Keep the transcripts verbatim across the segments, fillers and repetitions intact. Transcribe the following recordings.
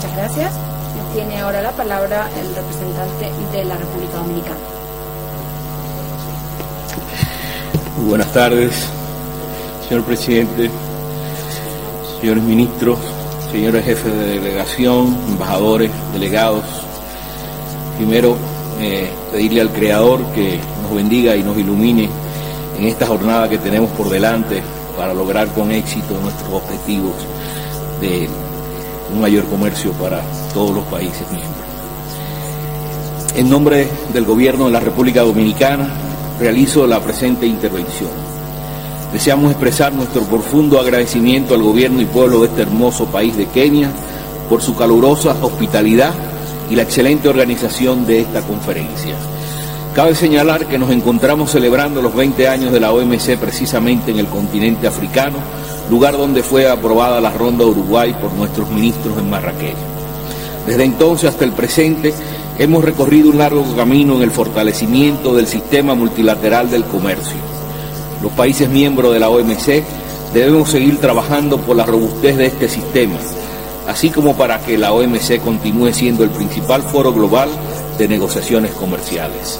Muchas gracias. Tiene ahora la palabra el representante de la República Dominicana. Muy buenas tardes, señor presidente, señores ministros, señores jefes de delegación, embajadores, delegados. Primero, eh, pedirle al Creador que nos bendiga y nos ilumine en esta jornada que tenemos por delante para lograr con éxito nuestros objetivos de un mayor comercio para todos los países miembros. En nombre del Gobierno de la República Dominicana, realizo la presente intervención. Deseamos expresar nuestro profundo agradecimiento al Gobierno y pueblo de este hermoso país de Kenia por su calurosa hospitalidad y la excelente organización de esta conferencia. Cabe señalar que nos encontramos celebrando los veinte años de la O M C precisamente en el continente africano, lugar donde fue aprobada la Ronda Uruguay por nuestros ministros en Marrakech. Desde entonces hasta el presente hemos recorrido un largo camino en el fortalecimiento del sistema multilateral del comercio. Los países miembros de la O M C debemos seguir trabajando por la robustez de este sistema, así como para que la O M C continúe siendo el principal foro global de negociaciones comerciales.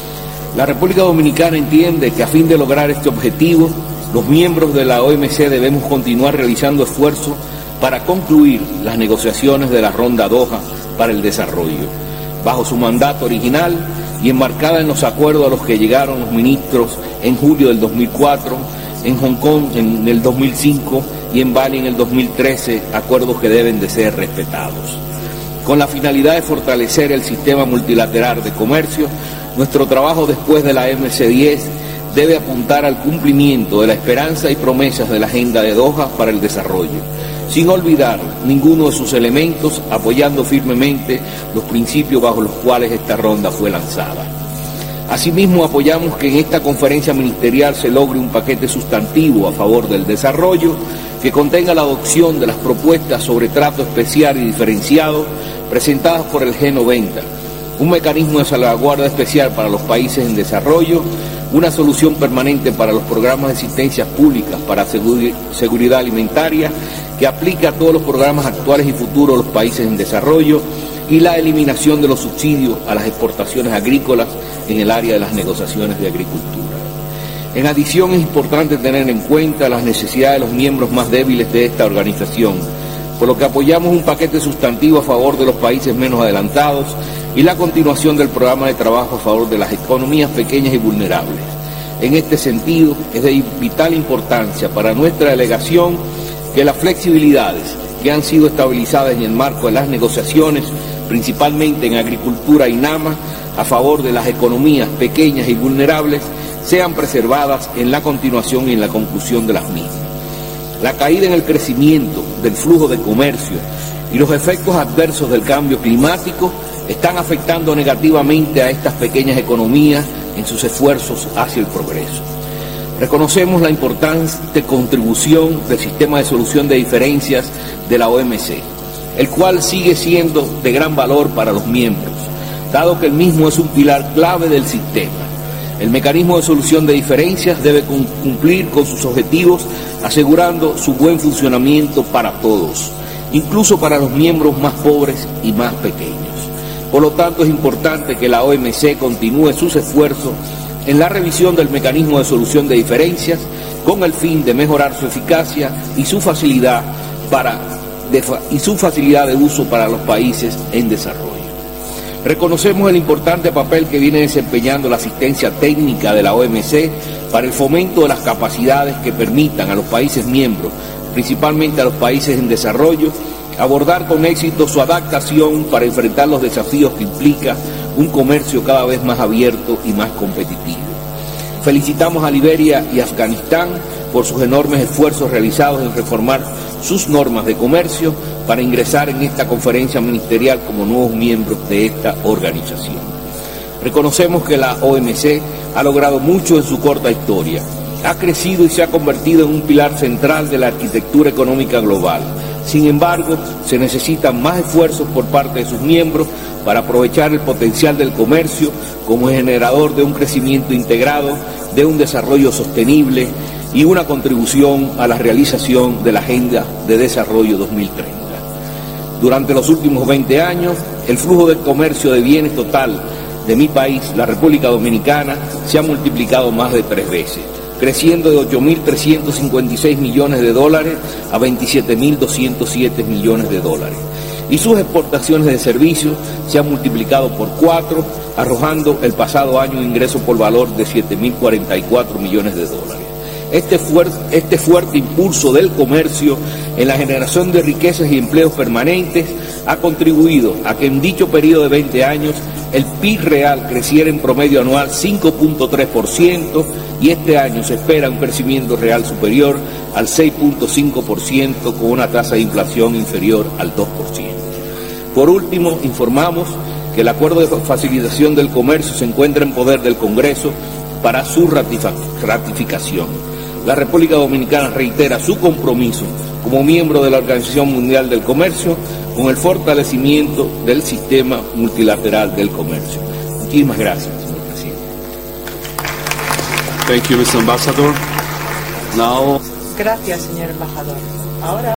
La República Dominicana entiende que a fin de lograr este objetivo, los miembros de la O M C debemos continuar realizando esfuerzos para concluir las negociaciones de la Ronda Doha para el desarrollo, bajo su mandato original y enmarcada en los acuerdos a los que llegaron los ministros en julio del dos mil cuatro, en Hong Kong en el dos mil cinco y en Bali en el dos mil trece, acuerdos que deben de ser respetados. Con la finalidad de fortalecer el sistema multilateral de comercio, nuestro trabajo después de la M C diez debe apuntar al cumplimiento de la esperanza y promesas de la Agenda de Doha para el desarrollo, sin olvidar ninguno de sus elementos, apoyando firmemente los principios bajo los cuales esta ronda fue lanzada. Asimismo, apoyamos que en esta conferencia ministerial se logre un paquete sustantivo a favor del desarrollo que contenga la adopción de las propuestas sobre trato especial y diferenciado presentadas por el G noventa, un mecanismo de salvaguarda especial para los países en desarrollo, una solución permanente para los programas de asistencia públicas para seguridad alimentaria que aplica a todos los programas actuales y futuros de los países en desarrollo y la eliminación de los subsidios a las exportaciones agrícolas en el área de las negociaciones de agricultura. En adición, es importante tener en cuenta las necesidades de los miembros más débiles de esta organización, por lo que apoyamos un paquete sustantivo a favor de los países menos adelantados y la continuación del programa de trabajo a favor de las economías pequeñas y vulnerables. En este sentido, es de vital importancia para nuestra delegación que las flexibilidades que han sido estabilizadas en el marco de las negociaciones, principalmente en agricultura y NAMA, a favor de las economías pequeñas y vulnerables, sean preservadas en la continuación y en la conclusión de las mismas. La caída en el crecimiento del flujo de comercio y los efectos adversos del cambio climático están afectando negativamente a estas pequeñas economías en sus esfuerzos hacia el progreso. Reconocemos la importante contribución del sistema de solución de diferencias de la O M C, el cual sigue siendo de gran valor para los miembros, dado que el mismo es un pilar clave del sistema. El mecanismo de solución de diferencias debe cumplir con sus objetivos, asegurando su buen funcionamiento para todos, incluso para los miembros más pobres y más pequeños. Por lo tanto, es importante que la O M C continúe sus esfuerzos en la revisión del mecanismo de solución de diferencias con el fin de mejorar su eficacia y su facilidad para de, y su facilidad de uso para los países en desarrollo. Reconocemos el importante papel que viene desempeñando la asistencia técnica de la O M C para el fomento de las capacidades que permitan a los países miembros, principalmente a los países en desarrollo, abordar con éxito su adaptación para enfrentar los desafíos que implica un comercio cada vez más abierto y más competitivo. Felicitamos a Liberia y Afganistán por sus enormes esfuerzos realizados en reformar sus normas de comercio para ingresar en esta conferencia ministerial como nuevos miembros de esta organización. Reconocemos que la O M C ha logrado mucho en su corta historia, ha crecido y se ha convertido en un pilar central de la arquitectura económica global. Sin embargo, se necesitan más esfuerzos por parte de sus miembros para aprovechar el potencial del comercio como generador de un crecimiento integrado, de un desarrollo sostenible y una contribución a la realización de la Agenda de Desarrollo dos mil treinta. Durante los últimos veinte años, el flujo del comercio de bienes total de mi país, la República Dominicana, se ha multiplicado más de tres veces, creciendo de ocho mil trescientos cincuenta y seis millones de dólares a veintisiete mil doscientos siete millones de dólares. Y sus exportaciones de servicios se han multiplicado por cuatro, arrojando el pasado año un ingreso por valor de siete mil cuarenta y cuatro millones de dólares. Este fuerte, este fuerte impulso del comercio en la generación de riquezas y empleos permanentes ha contribuido a que en dicho periodo de veinte años el P I B real creciera en promedio anual cinco punto tres por ciento y este año se espera un crecimiento real superior al seis punto cinco por ciento con una tasa de inflación inferior al dos por ciento. Por último, informamos que el acuerdo de facilitación del comercio se encuentra en poder del Congreso para su ratificación. La República Dominicana reitera su compromiso como miembro de la Organización Mundial del Comercio con el fortalecimiento del sistema multilateral del comercio. Muchísimas gracias, señor presidente. Thank you, mister Ambassador. Now... Gracias, señor embajador. Ahora